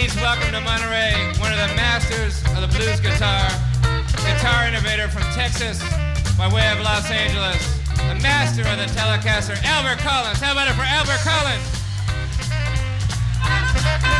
Please welcome to Monterey one of the masters of the blues guitar innovator from Texas by way of Los Angeles, the master of the Telecaster, Albert Collins. How about it for Albert Collins?